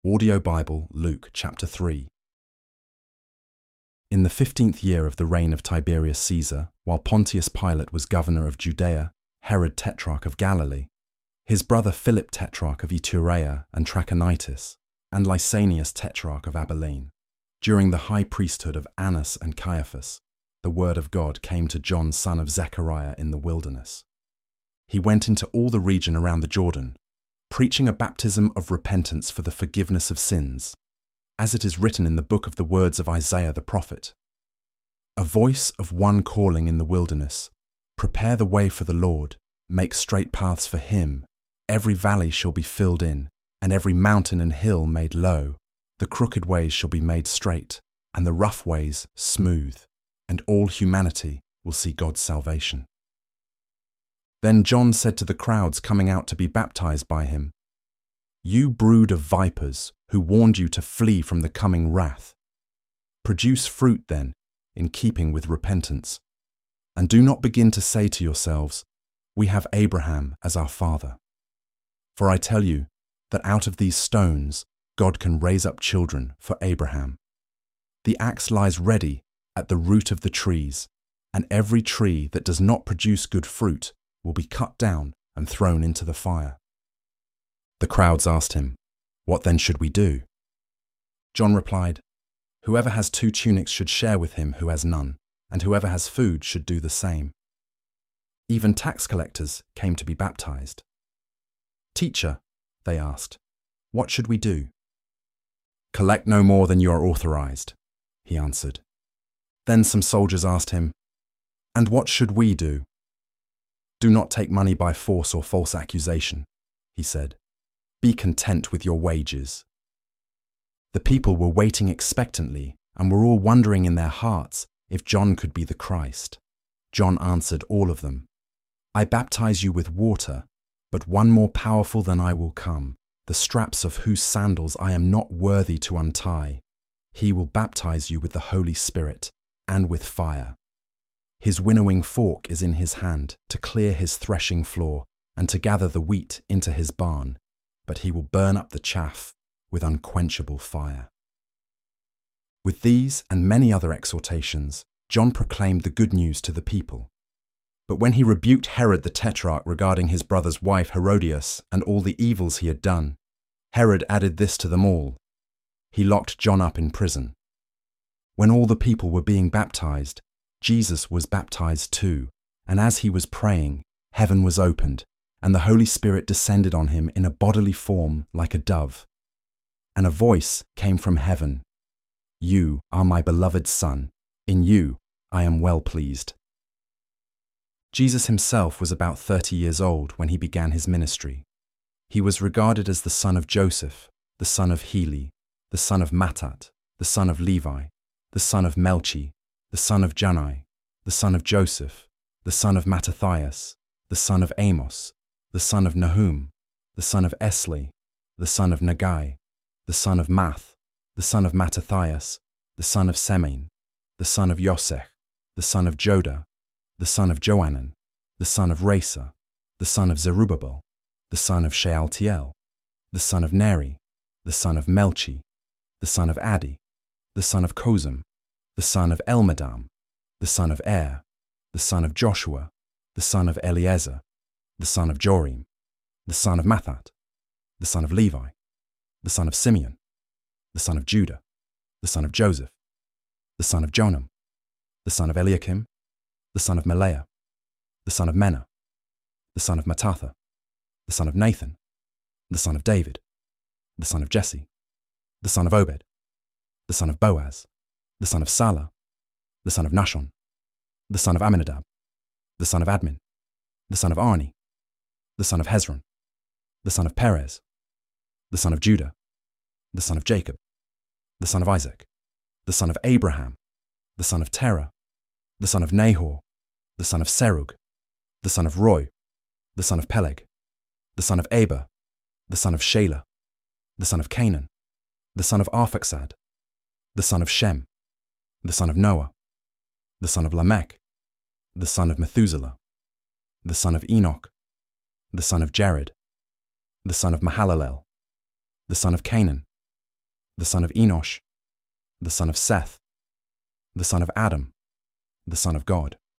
Audio Bible, Luke chapter 3. In the 15th year of the reign of Tiberius Caesar, while Pontius Pilate was governor of Judea, Herod tetrarch of Galilee, his brother Philip tetrarch of Iturea and Trachonitis, and Lysanias tetrarch of Abilene, during the high priesthood of Annas and Caiaphas, the word of God came to John son of Zechariah in the wilderness. He went into all the region around the Jordan, preaching a baptism of repentance for the forgiveness of sins, as it is written in the book of the words of Isaiah the prophet. A voice of one calling in the wilderness, prepare the way for the Lord, make straight paths for him. Every valley shall be filled in, and every mountain and hill made low. The crooked ways shall be made straight, and the rough ways smooth, and all humanity will see God's salvation. Then John said to the crowds coming out to be baptized by him, "You brood of vipers, who warned you to flee from the coming wrath. Produce fruit, then, in keeping with repentance. And do not begin to say to yourselves, 'We have Abraham as our father.' For I tell you that out of these stones God can raise up children for Abraham. The axe lies ready at the root of the trees, and every tree that does not produce good fruit will be cut down and thrown into the fire." The crowds asked him, "What then should we do?" John replied, "Whoever has 2 tunics should share with him who has none, and whoever has food should do the same." Even tax collectors came to be baptized. "Teacher," they asked, "what should we do?" "Collect no more than you are authorized," he answered. Then some soldiers asked him, "And what should we do?" "Do not take money by force or false accusation," he said. "Be content with your wages." The people were waiting expectantly and were all wondering in their hearts if John could be the Christ. John answered all of them, "I baptize you with water, but one more powerful than I will come, the straps of whose sandals I am not worthy to untie. He will baptize you with the Holy Spirit and with fire. His winnowing fork is in his hand to clear his threshing floor and to gather the wheat into his barn, but he will burn up the chaff with unquenchable fire." With these and many other exhortations, John proclaimed the good news to the people. But when he rebuked Herod the tetrarch regarding his brother's wife Herodias and all the evils he had done, Herod added this to them all: he locked John up in prison. When all the people were being baptized, Jesus was baptized too, and as he was praying, heaven was opened, and the Holy Spirit descended on him in a bodily form like a dove. And a voice came from heaven, "You are my beloved Son, in you I am well pleased." Jesus himself was about 30 years old when he began his ministry. He was regarded as the son of Joseph, the son of Heli, the son of Mattat, the son of Levi, the son of Melchi, the son of Jannai, the son of Joseph, the son of Mattathias, the son of Amos, the son of Nahum, the son of Esli, the son of Nagai, the son of Math, the son of Mattathias, the son of Semein, the son of Yosech, the son of Joda, the son of Joanan, the son of Resa, the son of Zerubbabel, the son of Shealtiel, the son of Neri, the son of Melchi, the son of Addi, the son of Kozum, the son of Elmadam, the son of Er, the son of Joshua, the son of Eliezer, the son of Jorim, the son of Mathat, the son of Levi, the son of Simeon, the son of Judah, the son of Joseph, the son of Jonam, the son of Eliakim, the son of Melea, the son of Menah, the son of Mattatha, the son of Nathan, the son of David, the son of Jesse, the son of Obed, the son of Boaz, the son of Salah, the son of Nashon, the son of Amminadab, the son of Admin, the son of Arni, the son of Hezron, the son of Perez, the son of Judah, the son of Jacob, the son of Isaac, the son of Abraham, the son of Terah, the son of Nahor, the son of Serug, the son of Roy, the son of Peleg, the son of Eber, the son of Shelah, the son of Canaan, the son of Arphaxad, the son of Shem, the son of Noah, the son of Lamech, the son of Methuselah, the son of Enoch, the son of Jared, the son of Mahalalel, the son of Canaan, the son of Enosh, the son of Seth, the son of Adam, the son of God.